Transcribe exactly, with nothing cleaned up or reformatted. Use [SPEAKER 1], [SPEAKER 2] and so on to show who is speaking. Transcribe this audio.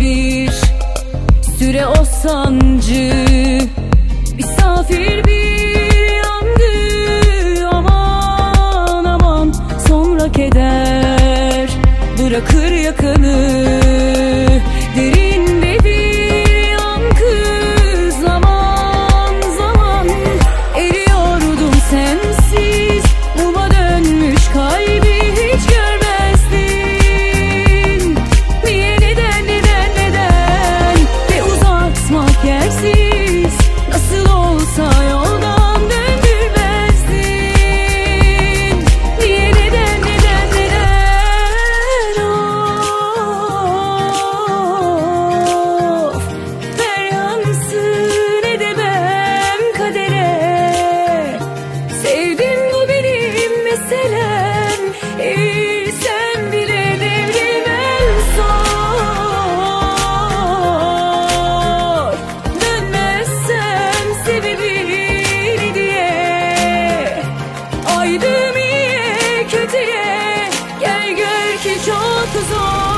[SPEAKER 1] bir süre o sancı, misafir bir yangı. Aman aman sonra keder bırakır yakanı, derinde bir yankı. Zaman zaman eriyordum sensiz, muma dönmüş kalbi hiç görmezdin. Niye, neden, neden, neden ve uzatmak yersiz, nasıl olsa yoldan döndürmezdin. Niye, neden, neden, neden of, ver yansın edemem kadere. Sevdim bu benim meselem, eğilsem bile devrilmem zor. Dönmezsem sebebini diye, aydım iyiye kötüye, gel gör ki çok zor.